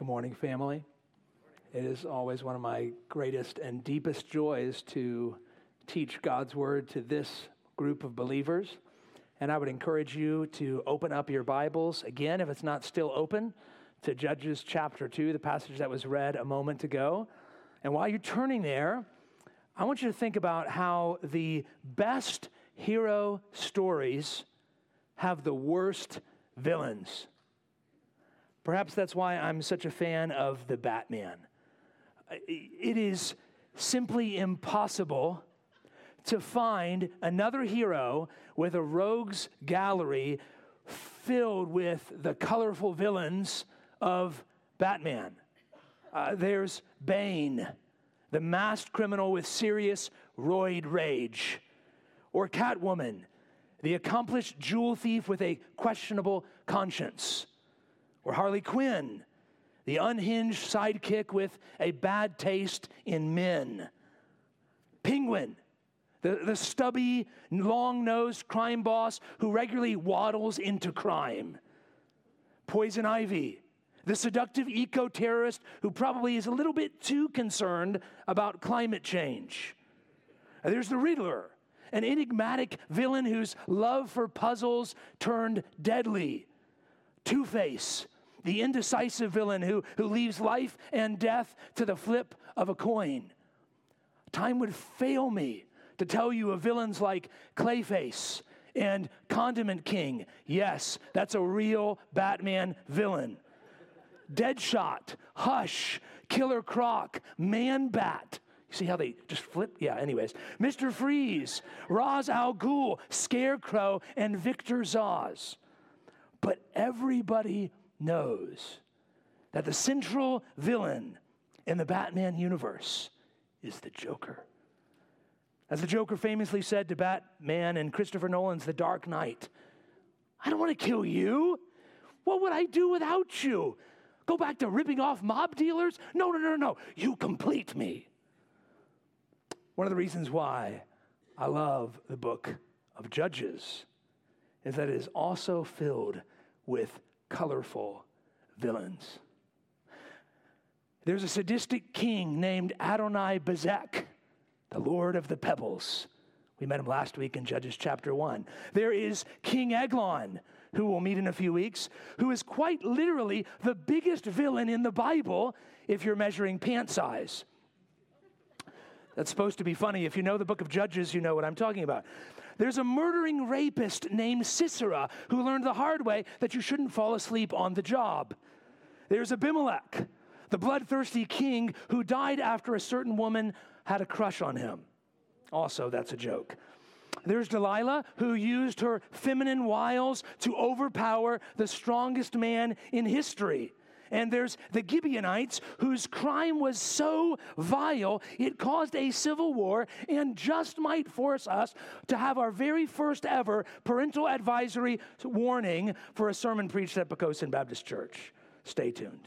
Good morning, family. It is always one of my greatest and deepest joys to teach God's Word to this group of believers. And I would encourage you to open up your Bibles, again, if it's not still open, to Judges chapter 2, the passage that was read a moment ago. And while you're turning there, I want you to think about how the best hero stories have the worst villains. Perhaps that's why I'm such a fan of the Batman. It is simply impossible to find another hero with a rogues gallery filled with the colorful villains of Batman. There's Bane, the masked criminal with serious roid rage. Or Catwoman, the accomplished jewel thief with a questionable conscience. Or Harley Quinn, the unhinged sidekick with a bad taste in men. Penguin, the stubby, long-nosed crime boss who regularly waddles into crime. Poison Ivy, the seductive eco-terrorist who probably is a little bit too concerned about climate change. There's the Riddler, an enigmatic villain whose love for puzzles turned deadly. Two-Face, the indecisive villain who leaves life and death to the flip of a coin. Time would fail me to tell you of villains like Clayface and Condiment King. Yes, that's a real Batman villain. Deadshot, Hush, Killer Croc, Man-Bat. You see how they just flip? Yeah, anyways. Mr. Freeze, Ra's al Ghul, Scarecrow, and Victor Zsasz. But everybody knows that the central villain in the Batman universe is the Joker. As the Joker famously said to Batman in Christopher Nolan's The Dark Knight, "I don't want to kill you. What would I do without you? Go back to ripping off mob dealers? No. You complete me." One of the reasons why I love the book of Judges is that it is also filled with colorful villains. There's a sadistic king named Adonai-Bezek, the Lord of the Pebbles. We met him last week in Judges chapter 1. There is King Eglon, who we'll meet in a few weeks, who is quite literally the biggest villain in the Bible if you're measuring pant size. That's supposed to be funny. If you know the book of Judges, you know what I'm talking about. There's a murdering rapist named Sisera who learned the hard way that you shouldn't fall asleep on the job. There's Abimelech, the bloodthirsty king who died after a certain woman had a crush on him. Also, that's a joke. There's Delilah, who used her feminine wiles to overpower the strongest man in history. And there's the Gibeonites, whose crime was so vile, it caused a civil war and just might force us to have our very first ever parental advisory warning for a sermon preached at Poquoson Baptist Church. Stay tuned.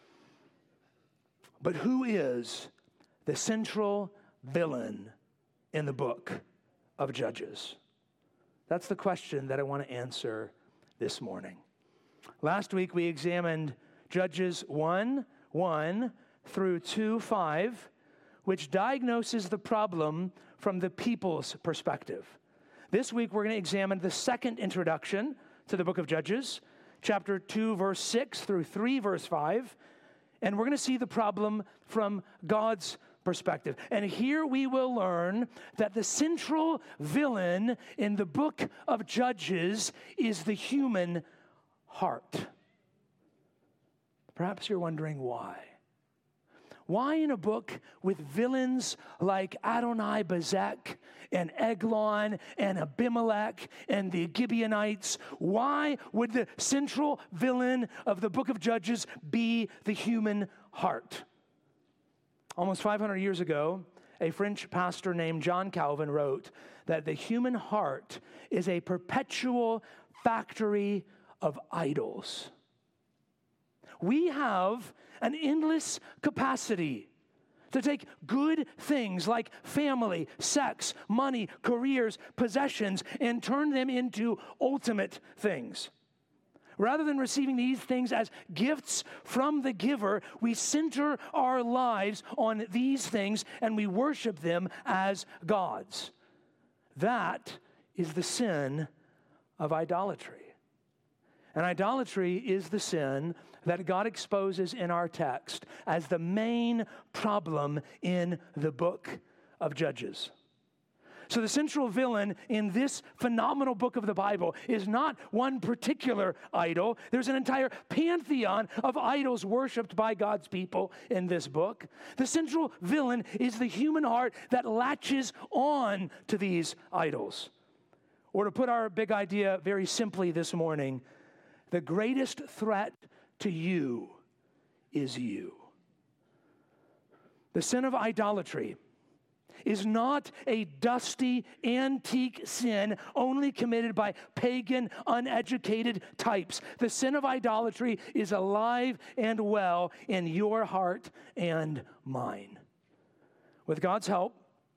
But who is the central villain in the book of Judges? That's the question that I want to answer this morning. Last week we examined Judges 1:1 through 2:5, which diagnoses the problem from the people's perspective. This week, we're going to examine the second introduction to the book of Judges, chapter 2, verse 6 through 3, verse 5, and we're going to see the problem from God's perspective. And here we will learn that the central villain in the book of Judges is the human heart. Perhaps you're wondering why. Why in a book with villains like Adonai-Bezek and Eglon and Abimelech and the Gibeonites, why would the central villain of the book of Judges be the human heart? Almost 500 years ago, a French pastor named John Calvin wrote that the human heart is a perpetual factory of idols. We have an endless capacity to take good things like family, sex, money, careers, possessions, and turn them into ultimate things. Rather than receiving these things as gifts from the giver, we center our lives on these things and we worship them as gods. That is the sin of idolatry. And idolatry is the sin that God exposes in our text as the main problem in the book of Judges. So the central villain in this phenomenal book of the Bible is not one particular idol. There's an entire pantheon of idols worshiped by God's people in this book. The central villain is the human heart that latches on to these idols. Or to put our big idea very simply this morning, the greatest threat to you is you. The sin of idolatry is not a dusty, antique sin only committed by pagan, uneducated types. The sin of idolatry is alive and well in your heart and mine. With God's help,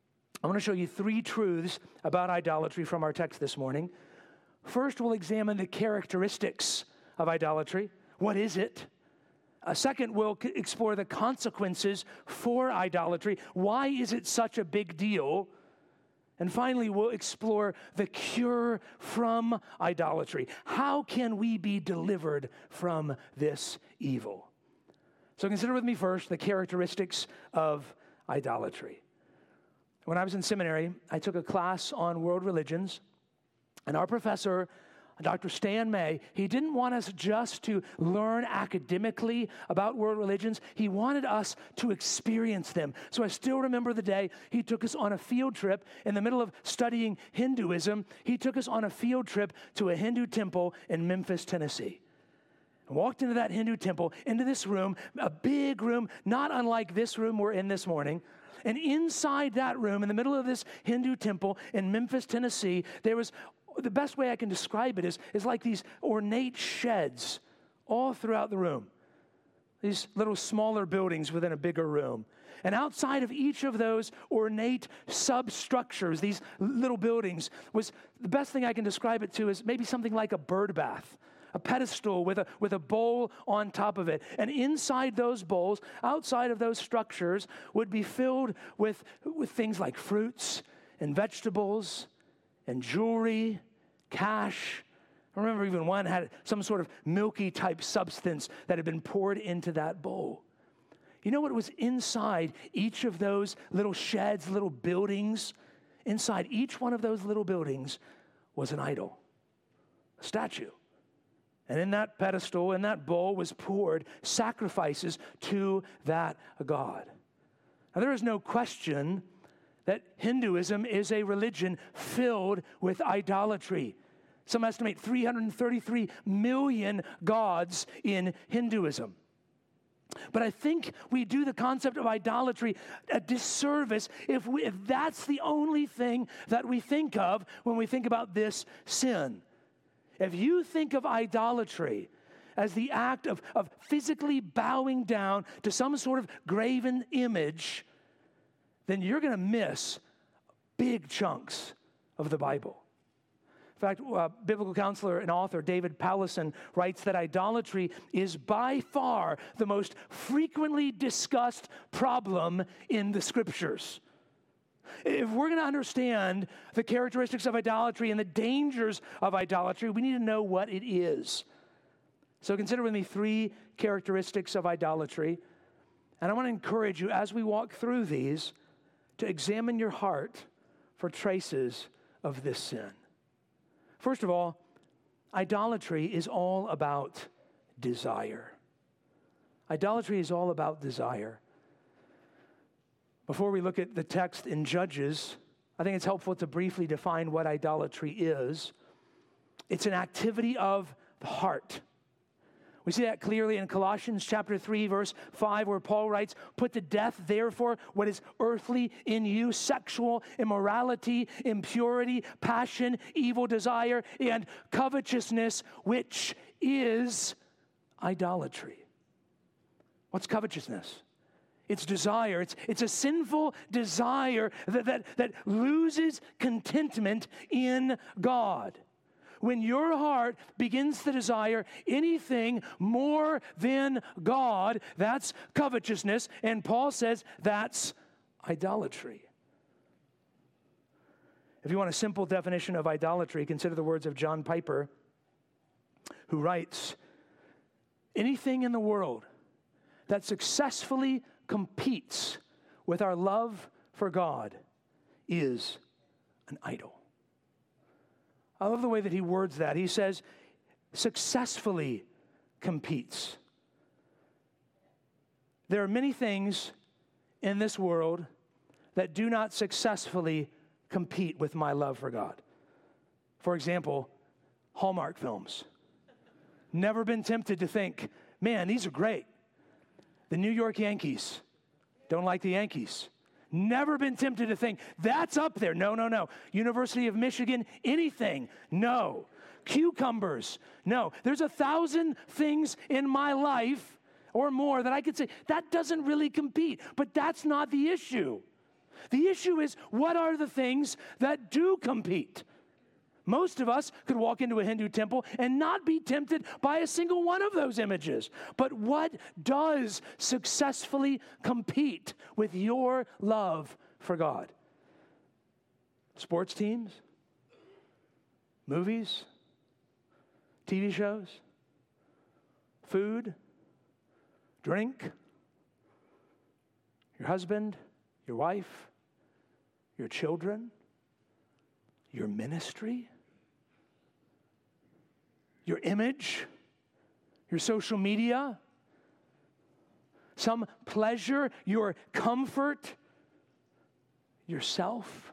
I want to show you 3 truths about idolatry from our text this morning. First, we'll examine the characteristics of idolatry. What is it? Second, we'll explore the consequences for idolatry. Why is it such a big deal? And finally, we'll explore the cure from idolatry. How can we be delivered from this evil? So consider with me first the characteristics of idolatry. When I was in seminary, I took a class on world religions, and our professor, Dr. Stan May, he didn't want us just to learn academically about world religions. He wanted us to experience them. So I still remember the day he took us on a field trip in the middle of studying Hinduism. He took us on a field trip to a Hindu temple in Memphis, Tennessee. I walked into that Hindu temple, into this room, a big room, not unlike this room we're in this morning. And inside that room, in the middle of this Hindu temple in Memphis, Tennessee, there was, the best way I can describe it is like these ornate sheds all throughout the room. These little smaller buildings within a bigger room. And outside of each of those ornate substructures, these little buildings, was the best thing I can describe it to is maybe something like a bird bath. A pedestal with a bowl on top of it. And inside those bowls, outside of those structures, would be filled with things like fruits and vegetables and jewelry, cash. I remember even one had some sort of milky type substance that had been poured into that bowl. You know what was inside each of those little sheds, little buildings? Inside each one of those little buildings was an idol, a statue. And in that pedestal, in that bowl, was poured sacrifices to that god. Now, there is no question that Hinduism is a religion filled with idolatry. Some estimate 333 million gods in Hinduism. But I think we do the concept of idolatry a disservice if that's the only thing that we think of when we think about this sin. If you think of idolatry as the act of physically bowing down to some sort of graven image, then you're going to miss big chunks of the Bible. In fact, biblical counselor and author David Powlison writes that idolatry is by far the most frequently discussed problem in the Scriptures. If we're going to understand the characteristics of idolatry and the dangers of idolatry, we need to know what it is. So consider with me 3 characteristics of idolatry. And I want to encourage you as we walk through these to examine your heart for traces of this sin. First of all, idolatry is all about desire. Idolatry is all about desire. Before we look at the text in Judges, I think it's helpful to briefly define what idolatry is. It's an activity of the heart. We see that clearly in Colossians chapter 3, verse 5, where Paul writes, "Put to death, therefore, what is earthly in you, sexual immorality, impurity, passion, evil desire, and covetousness, which is idolatry." What's covetousness? It's desire. It's a sinful desire that loses contentment in God. when your heart begins to desire anything more than God, that's covetousness. And Paul says that's idolatry. If you want a simple definition of idolatry, consider the words of John Piper, who writes, anything in the world that successfully competes with our love for God is an idol. I love the way that he words that. He says, successfully competes. There are many things in this world that do not successfully compete with my love for God. For example, Hallmark films. Never been tempted to think, man, these are great. The New York Yankees, don't like the Yankees. Never been tempted to think, that's up there. No, no, no. University of Michigan, anything. No. Cucumbers. No. There's 1,000 things in my life or more that I could say, that doesn't really compete. But that's not the issue. The issue is, what are the things that do compete? Most of us could walk into a Hindu temple and not be tempted by a single one of those images. But what does successfully compete with your love for God? Sports teams? Movies? TV shows? Food? Drink? Your husband? Your wife? Your children? Your ministry? Your image, your social media, some pleasure, your comfort, yourself.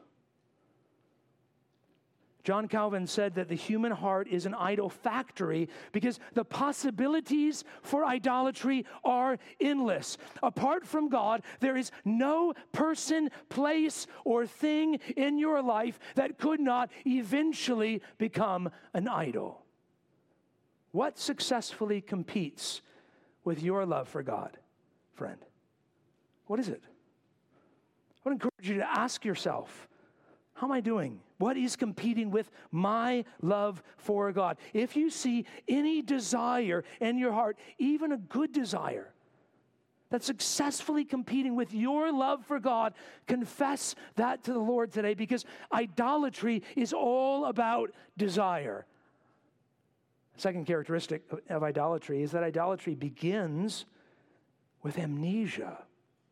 John Calvin said that the human heart is an idol factory because the possibilities for idolatry are endless. Apart from God, there is no person, place, or thing in your life that could not eventually become an idol. What successfully competes with your love for God, friend? What is it? I would encourage you to ask yourself, how am I doing? What is competing with my love for God? If you see any desire in your heart, even a good desire, that's successfully competing with your love for God, confess that to the Lord today, because idolatry is all about desire. The second characteristic of idolatry is that idolatry begins with amnesia.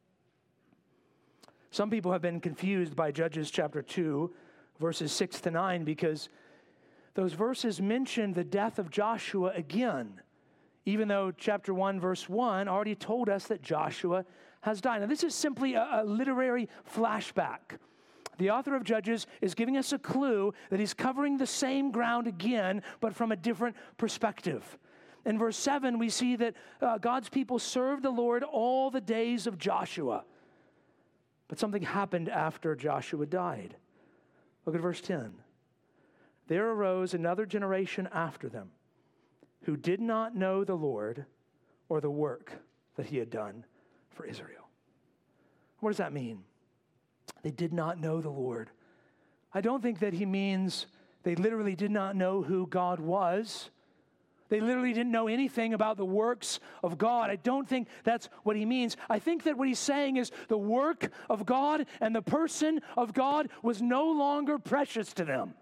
Some people have been confused by Judges chapter 2, verses 6 to 9, because those verses mention the death of Joshua again, even though chapter 1, verse 1 already told us that Joshua has died. Now, this is simply a literary flashback. The author of Judges is giving us a clue that he's covering the same ground again, but from a different perspective. In verse 7, we see that God's people served the Lord all the days of Joshua. But something happened after Joshua died. Look at verse 10. There arose another generation after them who did not know the Lord or the work that he had done for Israel. What does that mean? They did not know the Lord. I don't think that he means they literally did not know who God was. They literally didn't know anything about the works of God. I don't think that's what he means. I think that what he's saying is the work of God and the person of God was no longer precious to them.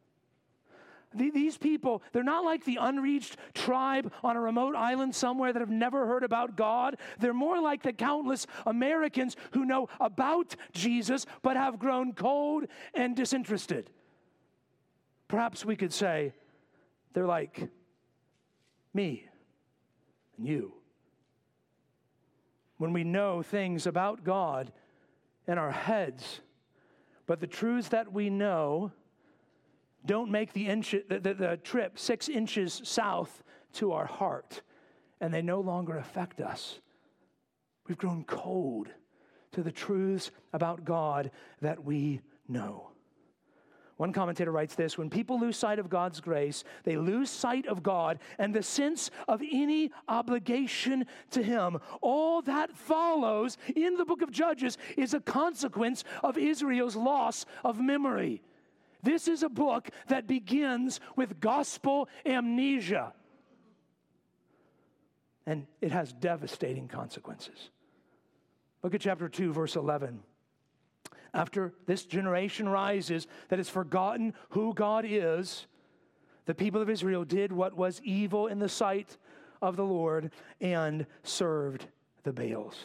These people, they're not like the unreached tribe on a remote island somewhere that have never heard about God. They're more like the countless Americans who know about Jesus but have grown cold and disinterested. Perhaps we could say they're like me and you. When we know things about God in our heads, but the truths that we know don't make the trip 6 inches south to our heart, and they no longer affect us. We've grown cold to the truths about God that we know. One commentator writes this: when people lose sight of God's grace, they lose sight of God and the sense of any obligation to Him. All that follows in the book of Judges is a consequence of Israel's loss of memory. This is a book that begins with gospel amnesia. And it has devastating consequences. Look at chapter 2, verse 11. After this generation rises that has forgotten who God is, the people of Israel did what was evil in the sight of the Lord and served the Baals.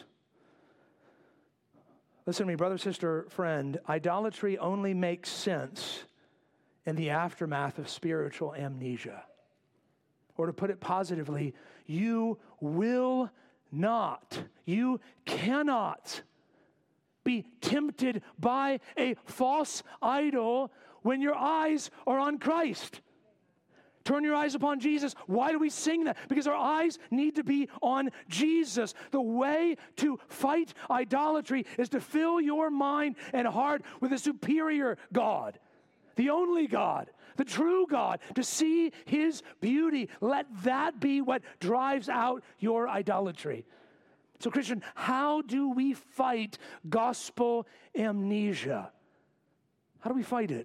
Listen to me, brother, sister, friend. Idolatry only makes sense in the aftermath of spiritual amnesia. Or to put it positively, you will not, you cannot be tempted by a false idol when your eyes are on Christ. Turn your eyes upon Jesus. Why do we sing that? Because our eyes need to be on Jesus. The way to fight idolatry is to fill your mind and heart with a superior God, the only God, the true God, to see His beauty. Let that be what drives out your idolatry. So, Christian, how do we fight gospel amnesia? How do we fight it?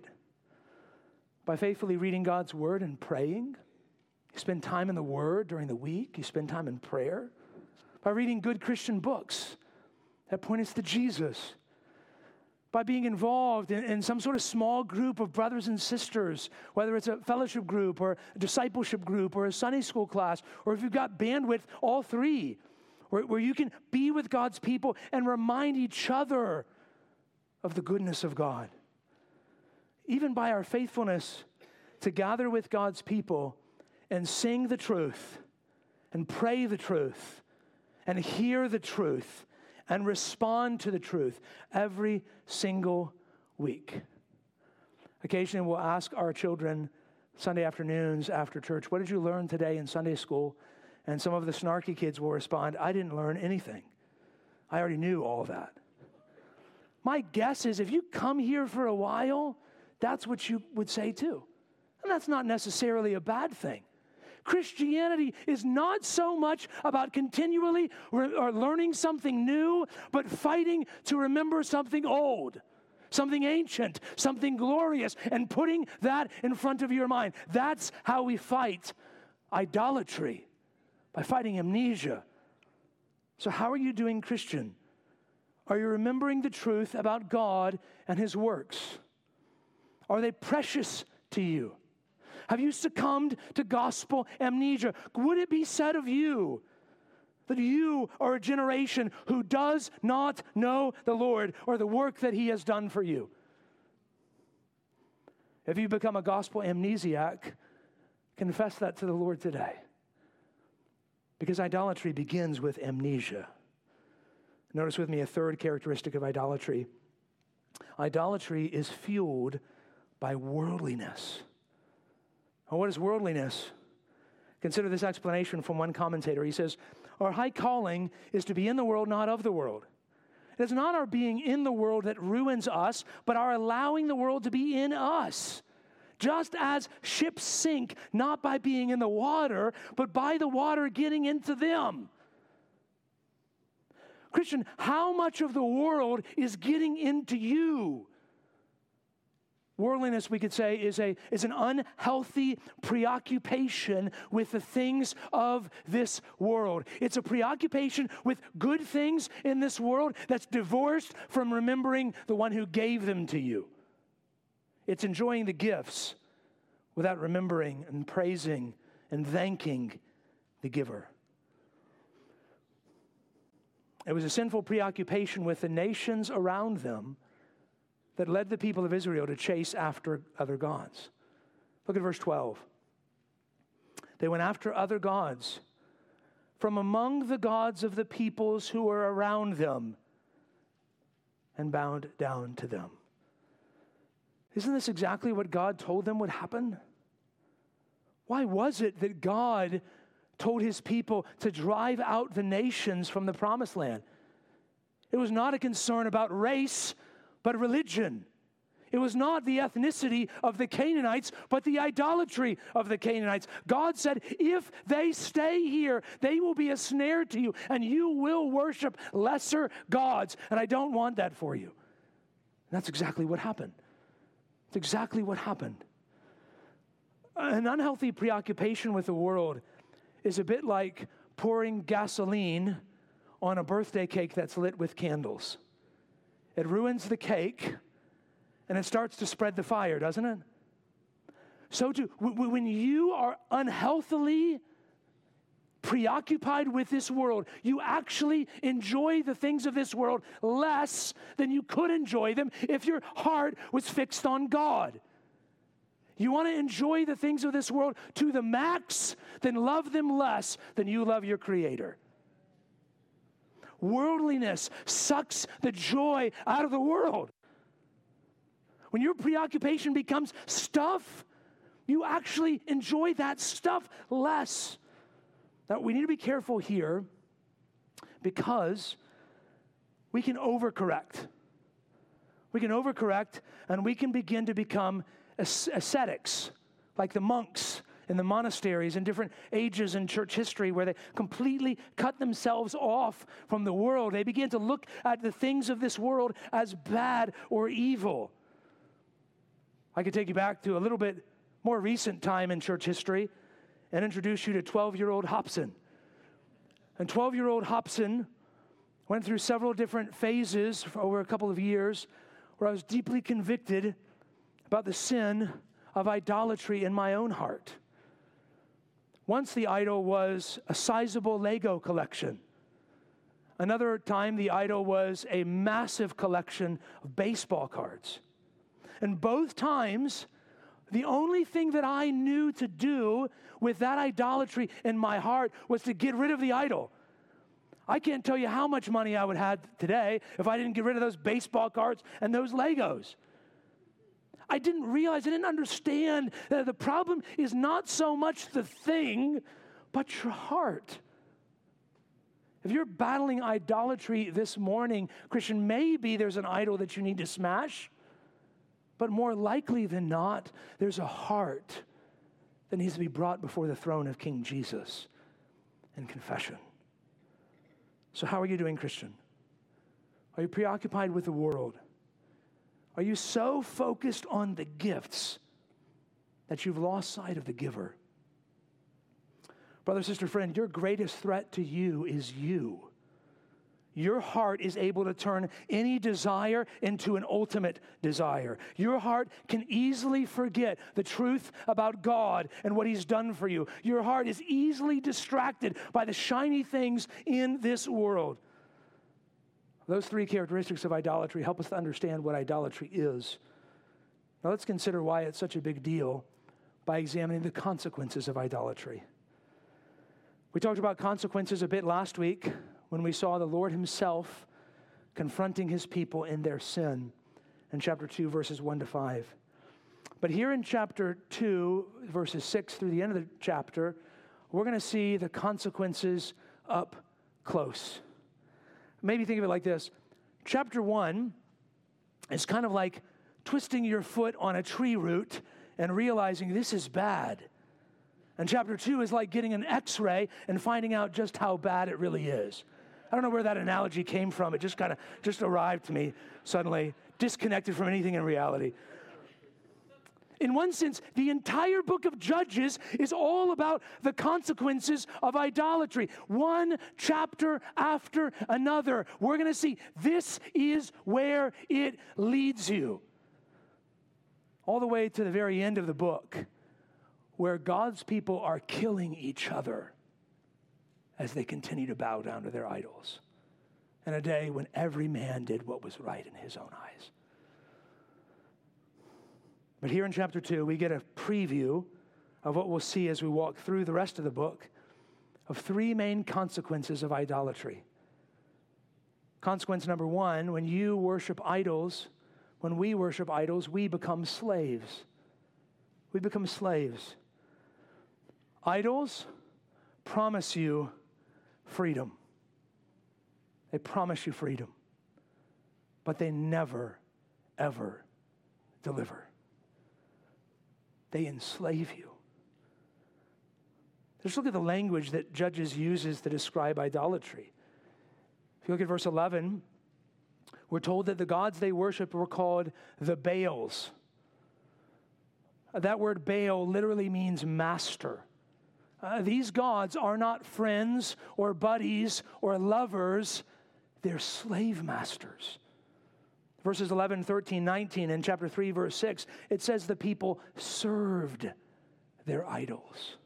By faithfully reading God's Word and praying. You spend time in the Word during the week. You spend time in prayer. By reading good Christian books that point us to Jesus. By being involved in some sort of small group of brothers and sisters, whether it's a fellowship group or a discipleship group or a Sunday school class, or if you've got bandwidth, all three, where you can be with God's people and remind each other of the goodness of God. Even by our faithfulness to gather with God's people and sing the truth and pray the truth and hear the truth and respond to the truth every single week. Occasionally we'll ask our children Sunday afternoons after church, what did you learn today in Sunday school? And some of the snarky kids will respond, I didn't learn anything. I already knew all of that. My guess is if you come here for a while, that's what you would say too. And that's not necessarily a bad thing. Christianity is not so much about continually or learning something new, but fighting to remember something old, something ancient, something glorious, and putting that in front of your mind. That's how we fight idolatry, by fighting amnesia. So how are you doing, Christian? Are you remembering the truth about God and His works? Are they precious to you? Have you succumbed to gospel amnesia? Would it be said of you that you are a generation who does not know the Lord or the work that He has done for you? If you become a gospel amnesiac, confess that to the Lord today. Because idolatry begins with amnesia. Notice with me a third characteristic of idolatry. Idolatry is fueled by worldliness. Well, what is worldliness? Consider this explanation from one commentator. He says, our high calling is to be in the world, not of the world. It is not our being in the world that ruins us, but our allowing the world to be in us. Just as ships sink, not by being in the water, but by the water getting into them. Christian, how much of the world is getting into you? Worldliness, we could say, is an unhealthy preoccupation with the things of this world. It's a preoccupation with good things in this world that's divorced from remembering the one who gave them to you. It's enjoying the gifts without remembering and praising and thanking the giver. It was a sinful preoccupation with the nations around them that led the people of Israel to chase after other gods. Look at verse 12. They went after other gods from among the gods of the peoples who were around them and bowed down to them. Isn't this exactly what God told them would happen? Why was it that God told His people to drive out the nations from the promised land? It was not a concern about race, but religion. It was not the ethnicity of the Canaanites, but the idolatry of the Canaanites. God said, if they stay here, they will be a snare to you, and you will worship lesser gods, and I don't want that for you. And that's exactly what happened. It's exactly what happened. An unhealthy preoccupation with the world is a bit like pouring gasoline on a birthday cake that's lit with candles. It ruins the cake, and it starts to spread the fire, doesn't it? So too, when you are unhealthily preoccupied with this world, you actually enjoy the things of this world less than you could enjoy them if your heart was fixed on God. You want to enjoy the things of this world to the max, then love them less than you love your Creator. Worldliness sucks the joy out of the world. When your preoccupation becomes stuff, you actually enjoy that stuff less. Now, we need to be careful here because we can overcorrect. We can overcorrect, and we can begin to become ascetics, like the monks in the monasteries in different ages in church history where they completely cut themselves off from the world. They begin to look at the things of this world as bad or evil. I could take you back to a little bit more recent time in church history and introduce you to 12-year-old Hobson. And 12-year-old Hobson went through several different phases for over a couple of years where I was deeply convicted about the sin of idolatry in my own heart. Once the idol was a sizable Lego collection. Another time the idol was a massive collection of baseball cards. And both times, the only thing that I knew to do with that idolatry in my heart was to get rid of the idol. I can't tell you how much money I would have today if I didn't get rid of those baseball cards and those Legos. I didn't understand that the problem is not so much the thing, but your heart. If you're battling idolatry this morning, Christian, maybe there's an idol that you need to smash, but more likely than not, there's a heart that needs to be brought before the throne of King Jesus in confession. So how are you doing, Christian? Are you preoccupied with the world? Are you so focused on the gifts that you've lost sight of the giver? Brother, sister, friend, your greatest threat to you is you. Your heart is able to turn any desire into an ultimate desire. Your heart can easily forget the truth about God and what He's done for you. Your heart is easily distracted by the shiny things in this world. Those three characteristics of idolatry help us to understand what idolatry is. Now let's consider why it's such a big deal by examining the consequences of idolatry. We talked about consequences a bit last week when we saw the Lord Himself confronting His people in their sin in chapter 2, verses 1 to 5. But here in chapter 2, verses 6 through the end of the chapter, we're going to see the consequences up close. Maybe think of it like this. Chapter 1 is kind of like twisting your foot on a tree root and realizing this is bad. And chapter 2 is like getting an X-ray and finding out just how bad it really is. I don't know where that analogy came from. It just arrived to me suddenly, disconnected from anything in reality. In one sense, the entire book of Judges is all about the consequences of idolatry. One chapter after another, we're going to see this is where it leads you. All the way to the very end of the book, where God's people are killing each other as they continue to bow down to their idols. In a day when every man did what was right in his own eyes. But here in chapter 2, we get a preview of what we'll see as we walk through the rest of the book of three main consequences of idolatry. Consequence number 1, when you worship idols, when we worship idols, we become slaves. We become slaves. Idols promise you freedom. They promise you freedom. But they never, ever deliver. They enslave you. Just look at the language that Judges uses to describe idolatry. If you look at verse 11, we're told that the gods they worshiped were called the Baals. That word Baal literally means master. These gods are not friends or buddies or lovers. They're slave masters. Verses 11, 13, 19, and chapter 3, verse 6, it says the people served their idols.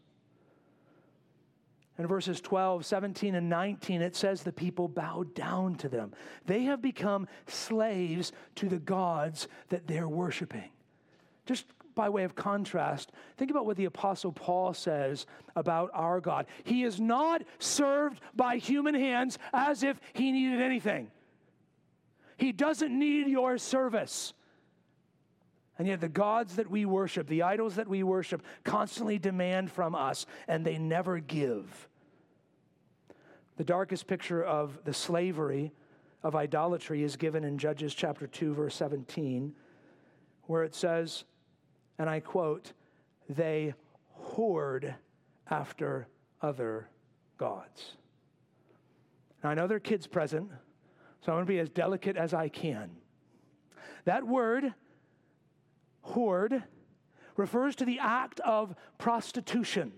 In verses 12, 17, and 19, it says the people bowed down to them. They have become slaves to the gods that they're worshiping. Just by way of contrast, think about what the Apostle Paul says about our God. He is not served by human hands as if he needed anything. He doesn't need your service. And yet the gods that we worship, the idols that we worship, constantly demand from us, and they never give. The darkest picture of the slavery of idolatry is given in Judges chapter 2, verse 17, where it says, and I quote, "They whored after other gods." Now, I know there are kids present, so I'm going to be as delicate as I can. That word, whored, refers to the act of prostitution.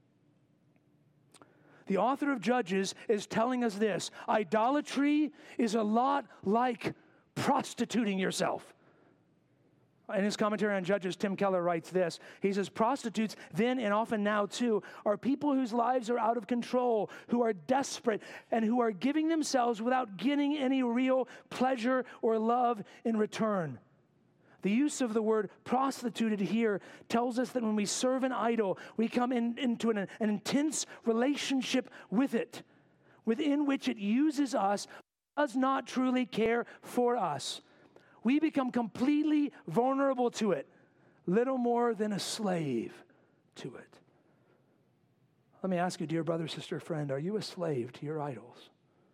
The author of Judges is telling us this: idolatry is a lot like prostituting yourself. In his commentary on Judges, Tim Keller writes this. He says, prostitutes then and often now too are people whose lives are out of control, who are desperate, and who are giving themselves without getting any real pleasure or love in return. The use of the word prostituted here tells us that when we serve an idol, we come into an intense relationship with it, within which it uses us, does not truly care for us. We become completely vulnerable to it, little more than a slave to it. Let me ask you, dear brother, sister, friend, are you a slave to your idols?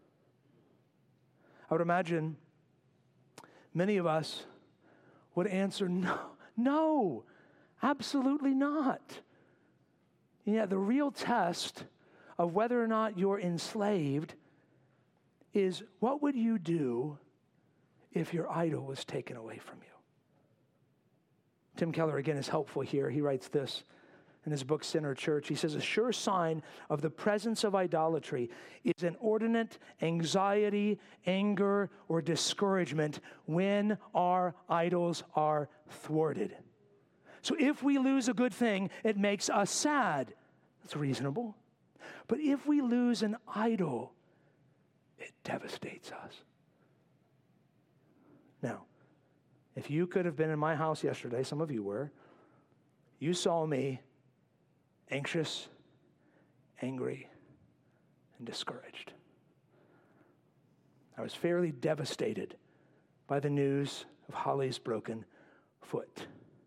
I would imagine many of us would answer, no, absolutely not. And yet the real test of whether or not you're enslaved is, what would you do if your idol was taken away from you? Tim Keller, again, is helpful here. He writes this in his book, Sinner Church. He says, a sure sign of the presence of idolatry is inordinate anxiety, anger, or discouragement when our idols are thwarted. So if we lose a good thing, it makes us sad. That's reasonable. But if we lose an idol, it devastates us. Now, if you could have been in my house yesterday, some of you were, you saw me anxious, angry, and discouraged. I was fairly devastated by the news of Holly's broken foot.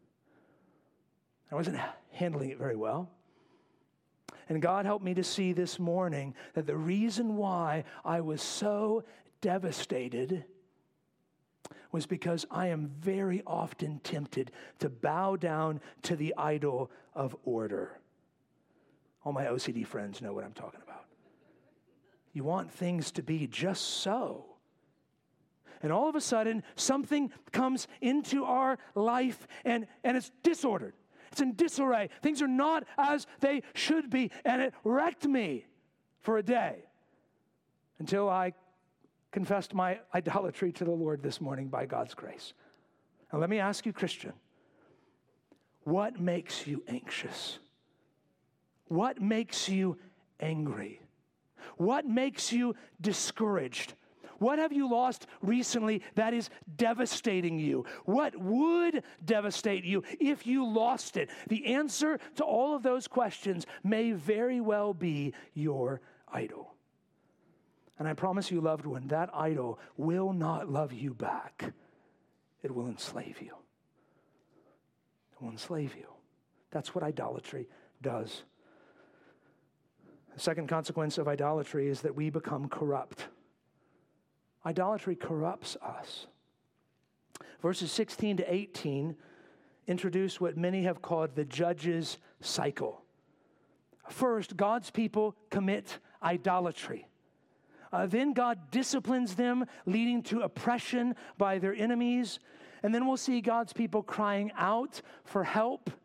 I wasn't handling it very well. And God helped me to see this morning that the reason why I was so devastated was because I am very often tempted to bow down to the idol of order. All my OCD friends know what I'm talking about. You want things to be just so. And all of a sudden, something comes into our life and it's disordered. It's in disarray. Things are not as they should be. And it wrecked me for a day until I confessed my idolatry to the Lord this morning by God's grace. Now let me ask you, Christian, what makes you anxious? What makes you angry? What makes you discouraged? What have you lost recently that is devastating you? What would devastate you if you lost it? The answer to all of those questions may very well be your idol. And I promise you, loved one, that idol will not love you back. It will enslave you. It will enslave you. That's what idolatry does. The second consequence of idolatry is that we become corrupt. Idolatry corrupts us. Verses 16 to 18 introduce what many have called the judge's cycle. First, God's people commit idolatry. Then God disciplines them, leading to oppression by their enemies. And then we'll see God's people crying out for help.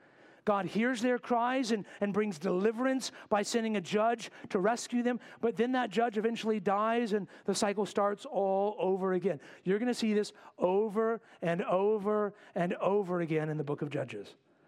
God hears their cries and brings deliverance by sending a judge to rescue them. But then that judge eventually dies and the cycle starts all over again. You're going to see this over and over and over again in the book of Judges.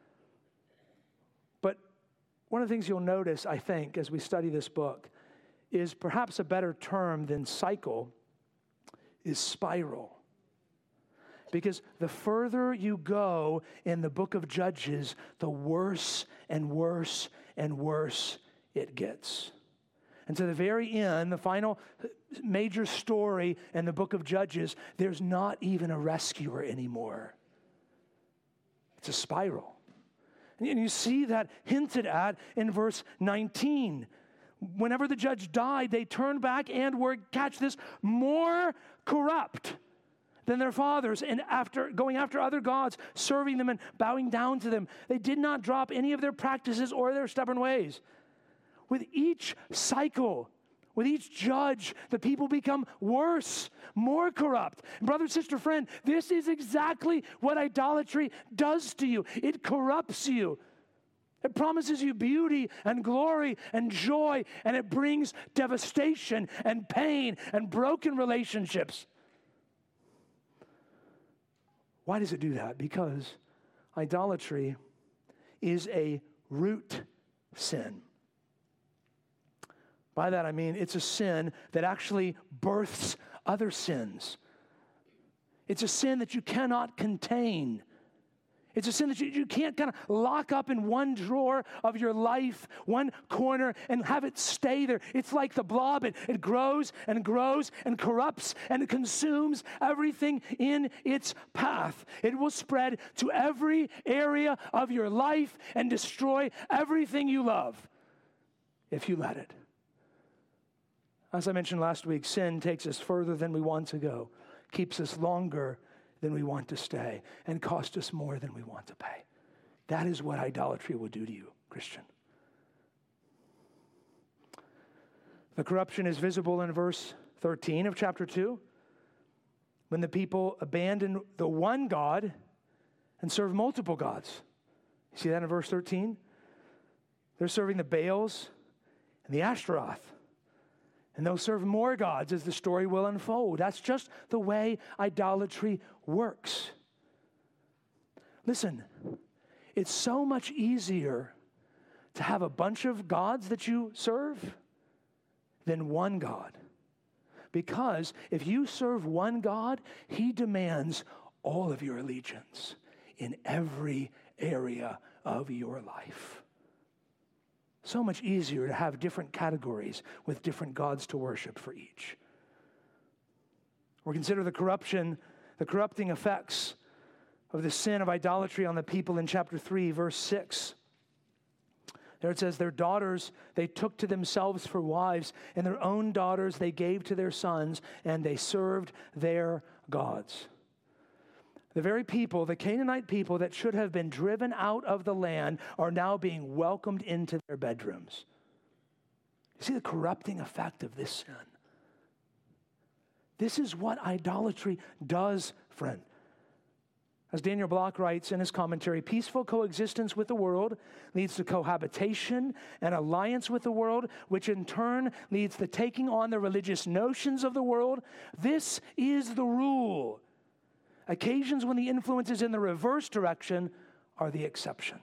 But one of the things you'll notice, I think, as we study this book is perhaps a better term than cycle is spiral. Because the further you go in the book of Judges, the worse and worse and worse it gets. And to the very end, the final major story in the book of Judges, there's not even a rescuer anymore. It's a spiral. And you see that hinted at in verse 19. Whenever the judge died, they turned back and were, catch this, more corrupt than their fathers, and going after other gods, serving them and bowing down to them. They did not drop any of their practices or their stubborn ways. With each cycle, with each judge, the people become worse, more corrupt. Brother, sister, friend, this is exactly what idolatry does to you. It corrupts you. It promises you beauty and glory and joy, and it brings devastation and pain and broken relationships. Why does it do that? Because idolatry is a root sin. By that I mean it's a sin that actually births other sins. It's a sin that you cannot contain. It's a sin that you can't kind of lock up in one drawer of your life, one corner, and have it stay there. It's like the blob. It grows and grows and corrupts and it consumes everything in its path. It will spread to every area of your life and destroy everything you love if you let it. As I mentioned last week, sin takes us further than we want to go, keeps us longer than we want to stay, and cost us more than we want to pay. That is what idolatry will do to you, Christian. The corruption is visible in verse 13 of chapter 2, when the people abandon the one God and serve multiple gods. You see that in verse 13? They're serving the Baals and the Ashtaroth. And they'll serve more gods as the story will unfold. That's just the way idolatry works. Listen, it's so much easier to have a bunch of gods that you serve than one God. Because if you serve one God, He demands all of your allegiance in every area of your life. So much easier to have different categories with different gods to worship for each. Or consider the corrupting effects of the sin of idolatry on the people in chapter 3, verse 6. There it says, their daughters they took to themselves for wives, and their own daughters they gave to their sons, and they served their gods. The very people, the Canaanite people that should have been driven out of the land are now being welcomed into their bedrooms. You see the corrupting effect of this sin? This is what idolatry does, friend. As Daniel Block writes in his commentary, peaceful coexistence with the world leads to cohabitation and alliance with the world, which in turn leads to taking on the religious notions of the world. This is the rule. Occasions when the influence is in the reverse direction are the exception.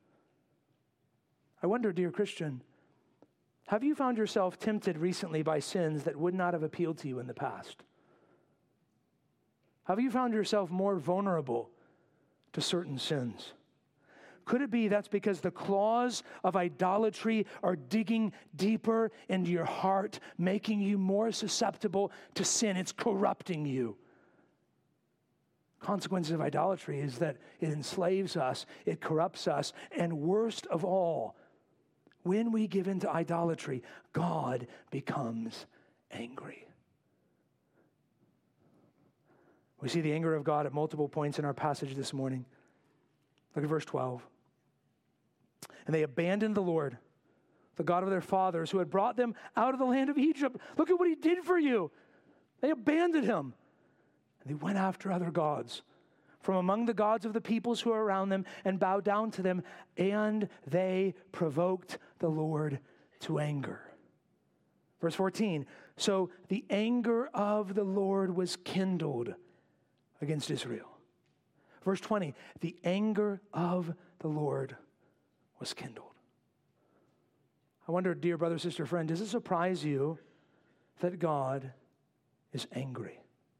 I wonder, dear Christian, have you found yourself tempted recently by sins that would not have appealed to you in the past? Have you found yourself more vulnerable to certain sins? Could it be that's because the claws of idolatry are digging deeper into your heart, making you more susceptible to sin? It's corrupting you. Consequences of idolatry is that it enslaves us, it corrupts us, and worst of all, when we give in to idolatry, God becomes angry. We see the anger of God at multiple points in our passage this morning. Look at verse 12. And they abandoned the Lord, the God of their fathers, who had brought them out of the land of Egypt. Look at what He did for you. They abandoned Him. And they went after other gods, from among the gods of the peoples who are around them and bowed down to them, and they provoked the Lord to anger. Verse 14, so the anger of the Lord was kindled against Israel. Verse 20, the anger of the Lord was kindled. I wonder, dear brother, sister, friend, does it surprise you that God is angry?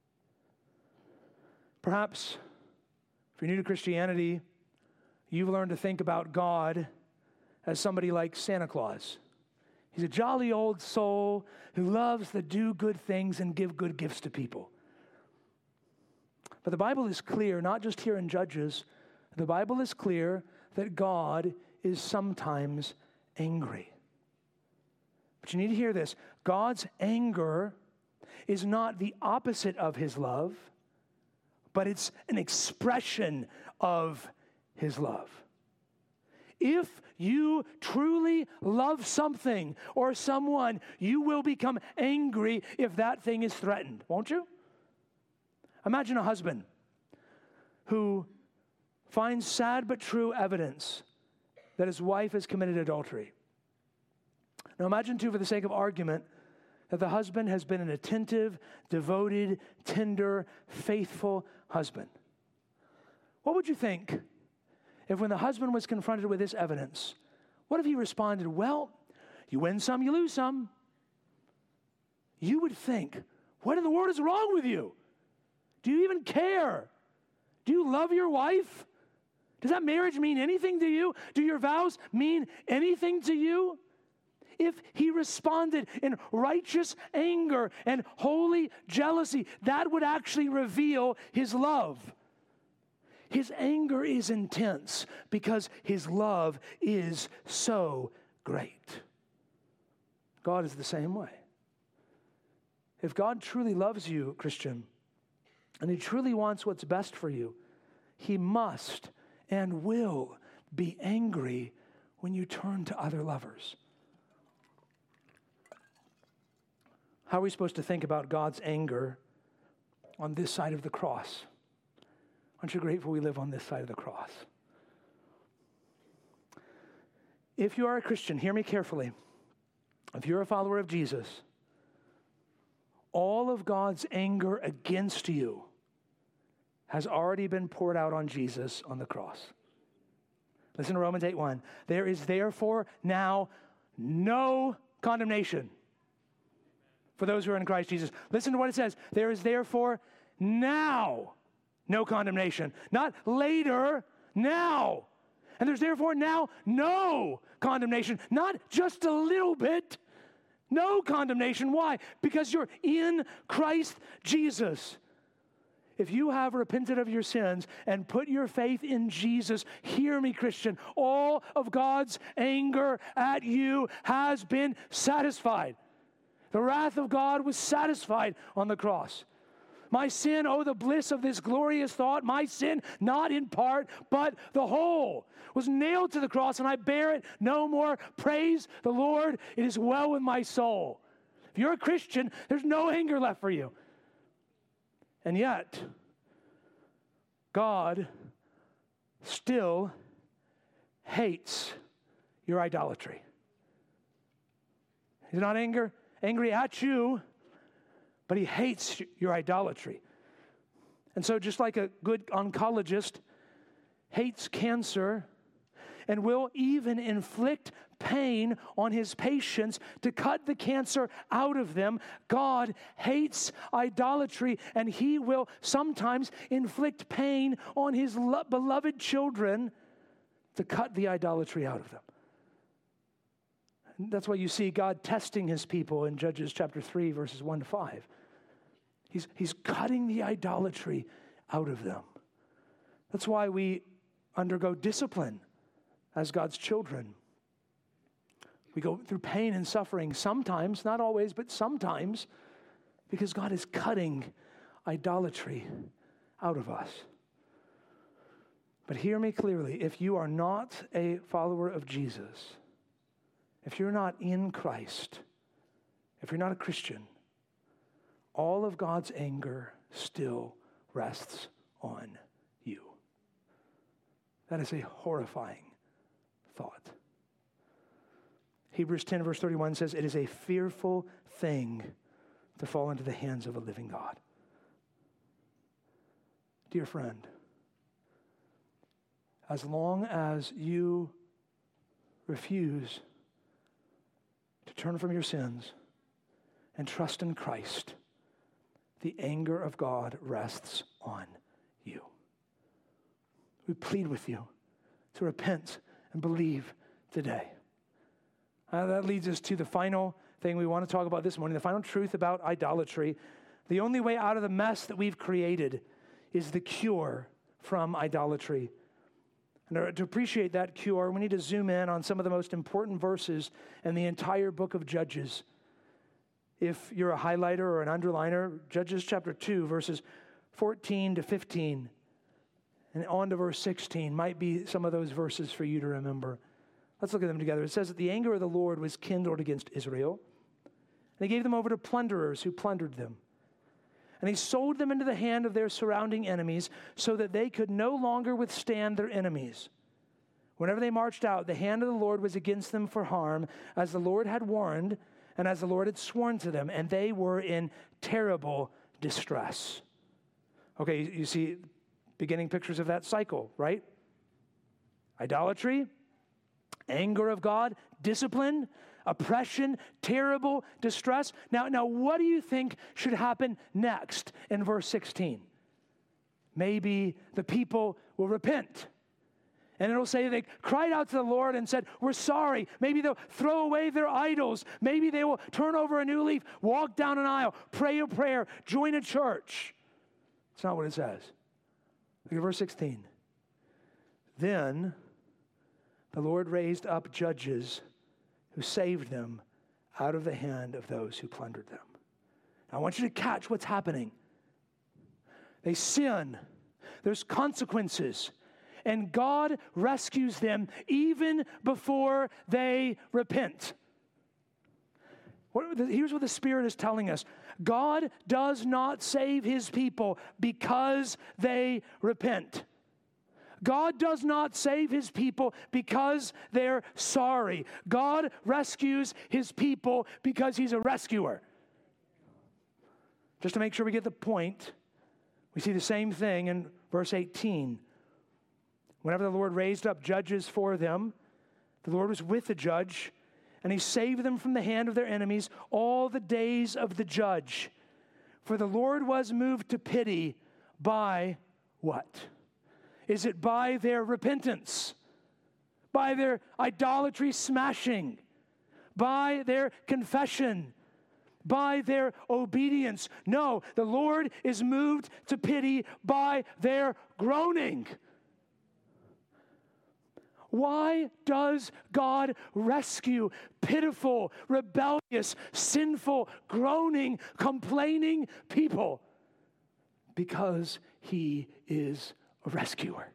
Perhaps, if you're new to Christianity, you've learned to think about God as somebody like Santa Claus. He's a jolly old soul who loves to do good things and give good gifts to people. But the Bible is clear, not just here in Judges, the Bible is clear that God is sometimes angry. But you need to hear this. God's anger is not the opposite of his love, but it's an expression of his love. If you truly love something or someone, you will become angry if that thing is threatened, won't you? Imagine a husband who finds sad but true evidence that his wife has committed adultery. Now imagine, too, for the sake of argument, that the husband has been an attentive, devoted, tender, faithful husband. What would you think if when the husband was confronted with this evidence, what if he responded, well, you win some, you lose some? You would think, what in the world is wrong with you? Do you even care? Do you love your wife? Does that marriage mean anything to you? Do your vows mean anything to you? If he responded in righteous anger and holy jealousy, that would actually reveal his love. His anger is intense because his love is so great. God is the same way. If God truly loves you, Christian, and he truly wants what's best for you, he must and will be angry when you turn to other lovers. How are we supposed to think about God's anger on this side of the cross? Aren't you grateful we live on this side of the cross? If you are a Christian, hear me carefully. If you're a follower of Jesus, all of God's anger against you has already been poured out on Jesus on the cross. Listen to Romans 8:1. There is therefore now no condemnation for those who are in Christ Jesus. Listen to what it says. There is therefore now no condemnation. Not later, now. And there's therefore now no condemnation. Not just a little bit. No condemnation. Why? Because you're in Christ Jesus. If you have repented of your sins and put your faith in Jesus, hear me, Christian, all of God's anger at you has been satisfied. The wrath of God was satisfied on the cross. My sin, oh, the bliss of this glorious thought, my sin, not in part, but the whole, was nailed to the cross, and I bear it no more. Praise the Lord, it is well with my soul. If you're a Christian, there's no anger left for you. And yet, God still hates your idolatry. He's not angry at you, but he hates your idolatry. And so just like a good oncologist hates cancer and will even inflict pain on his patients to cut the cancer out of them, God hates idolatry, and he will sometimes inflict pain on his beloved children to cut the idolatry out of them. And that's why you see God testing his people in Judges chapter 3, verses 1 to 5. He's cutting the idolatry out of them. That's why we undergo discipline as God's children. We go through pain and suffering sometimes, not always, but sometimes, because God is cutting idolatry out of us. But hear me clearly, if you are not a follower of Jesus, if you're not in Christ, if you're not a Christian, all of God's anger still rests on you. That is a horrifying thought. Hebrews 10 verse 31 says, it is a fearful thing to fall into the hands of a living God. Dear friend, as long as you refuse to turn from your sins and trust in Christ, the anger of God rests on you. We plead with you to repent and believe today. That leads us to the final thing we want to talk about this morning, the final truth about idolatry. The only way out of the mess that we've created is the cure from idolatry. And to appreciate that cure, we need to zoom in on some of the most important verses in the entire book of Judges. If you're a highlighter or an underliner, Judges chapter 2, verses 14 to 15, and on to verse 16 might be some of those verses for you to remember. Let's look at them together. It says that the anger of the Lord was kindled against Israel, and he gave them over to plunderers who plundered them. And he sold them into the hand of their surrounding enemies so that they could no longer withstand their enemies. Whenever they marched out, the hand of the Lord was against them for harm, as the Lord had warned and as the Lord had sworn to them, and they were in terrible distress. Okay, you see beginning pictures of that cycle, right? Idolatry, anger of God, discipline, oppression, terrible distress. Now, what do you think should happen next in verse 16? Maybe the people will repent. And it'll say they cried out to the Lord and said, we're sorry. Maybe they'll throw away their idols. Maybe they will turn over a new leaf, walk down an aisle, pray a prayer, join a church. It's not what it says. Look at verse 16. Then the Lord raised up judges who saved them out of the hand of those who plundered them. Now, I want you to catch what's happening. They sin. There's consequences. And God rescues them even before they repent. Here's what the Spirit is telling us. God does not save his people because they repent. God does not save his people because they're sorry. God rescues his people because he's a rescuer. Just to make sure we get the point, we see the same thing in verse 18. Whenever the Lord raised up judges for them, the Lord was with the judge, and he saved them from the hand of their enemies all the days of the judge. For the Lord was moved to pity by what? Is it by their repentance? By their idolatry smashing? By their confession? By their obedience? No, the Lord is moved to pity by their groaning. Why does God rescue pitiful, rebellious, sinful, groaning, complaining people? Because he is a rescuer.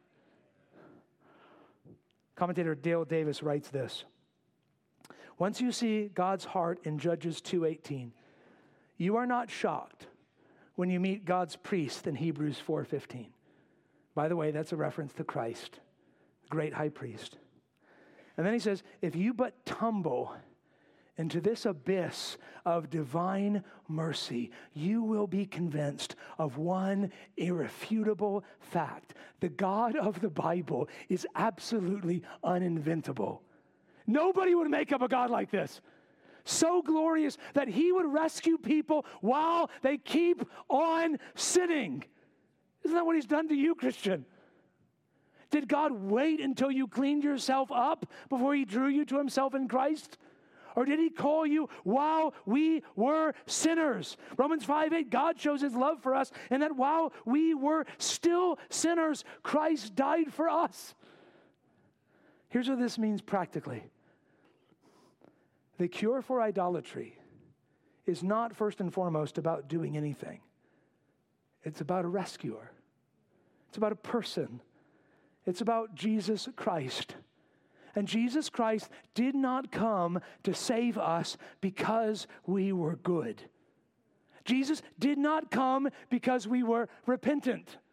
Commentator Dale Davis writes this. Once you see God's heart in Judges 2:18, you are not shocked when you meet God's priest in Hebrews 4:15. By the way, that's a reference to Christ, the great high priest. And then he says, if you but tumble into this abyss of divine mercy, you will be convinced of one irrefutable fact. The God of the Bible is absolutely uninventable. Nobody would make up a God like this. So glorious that he would rescue people while they keep on sinning. Isn't that what he's done to you, Christian? Did God wait until you cleaned yourself up before he drew you to himself in Christ? Or did he call you while we were sinners? Romans 5:8, God shows his love for us, and that while we were still sinners, Christ died for us. Here's what this means practically. The cure for idolatry is not first and foremost about doing anything. It's about a rescuer. It's about a person. It's about Jesus Christ. And Jesus Christ did not come to save us because we were good. Jesus did not come because we were repentant.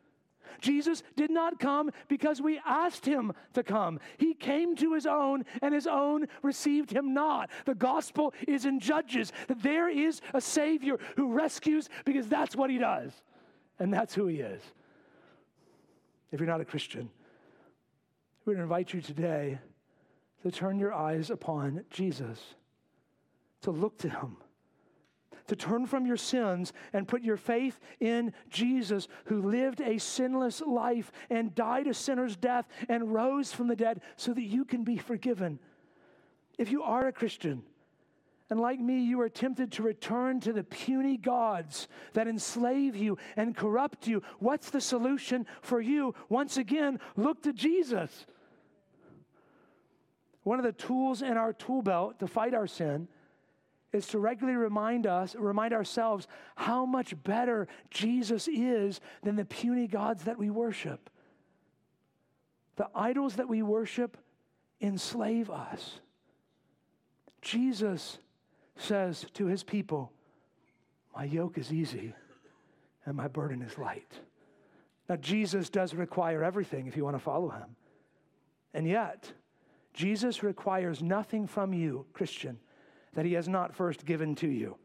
Jesus did not come because we asked him to come. He came to his own, and his own received him not. The gospel is in Judges that there is a Savior who rescues because that's what he does, and that's who he is. If you're not a Christian, we would invite you today to turn your eyes upon Jesus, to look to him, to turn from your sins and put your faith in Jesus, who lived a sinless life and died a sinner's death and rose from the dead so that you can be forgiven. If you are a Christian, and like me, you are tempted to return to the puny gods that enslave you and corrupt you, what's the solution for you? Once again, look to Jesus. One of the tools in our tool belt to fight our sin is to regularly remind ourselves how much better Jesus is than the puny gods that we worship. The idols that we worship enslave us. Jesus says to his people, my yoke is easy and my burden is light. Now, Jesus does require everything if you want to follow him. And yet, Jesus requires nothing from you, Christian, that he has not first given to you.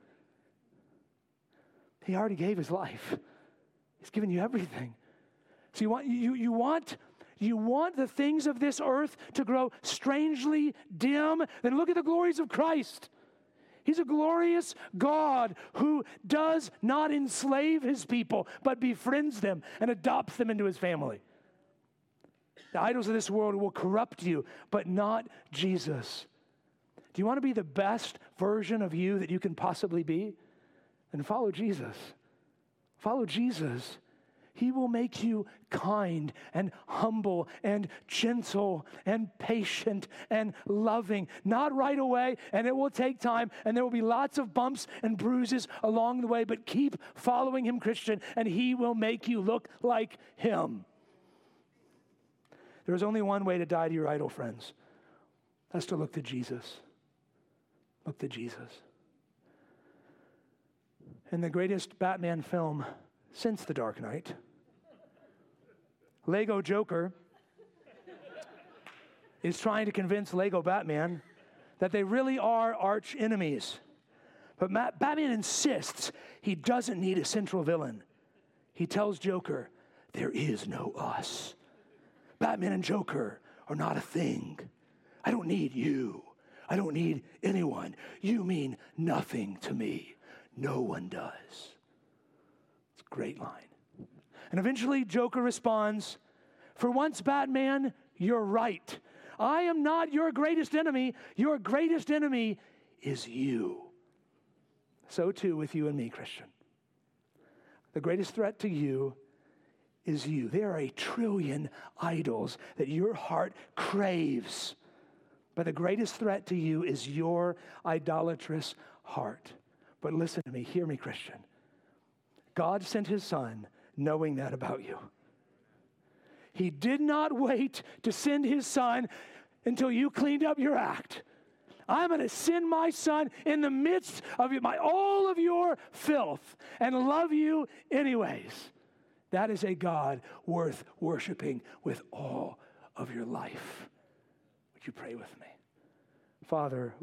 He already gave his life. He's given you everything. So you want the things of this earth to grow strangely dim? Then look at the glories of Christ. He's a glorious God who does not enslave his people, but befriends them and adopts them into his family. The idols of this world will corrupt you, but not Jesus. Do you want to be the best version of you that you can possibly be? Then follow Jesus. Follow Jesus. He will make you kind and humble and gentle and patient and loving. Not right away, and it will take time, and there will be lots of bumps and bruises along the way, but keep following him, Christian, and he will make you look like him. There is only one way to die to your idol, friends. That's to look to Jesus. Look to Jesus. In the greatest Batman film since The Dark Knight, Lego Joker is trying to convince Lego Batman that they really are arch enemies. But Batman insists he doesn't need a central villain. He tells Joker, there is no us. Batman and Joker are not a thing. I don't need you. I don't need anyone. You mean nothing to me. No one does. It's a great line. And eventually Joker responds, for once, Batman, you're right. I am not your greatest enemy. Your greatest enemy is you. So too with you and me, Christian. The greatest threat to you is you. There are 1 trillion idols that your heart craves. But the greatest threat to you is your idolatrous heart. But listen to me, hear me, Christian. God sent his son knowing that about you. He did not wait to send his son until you cleaned up your act. I'm going to send my son in the midst of all of your filth and love you anyways. That is a God worth worshiping with all of your life. Would you pray with me? Father,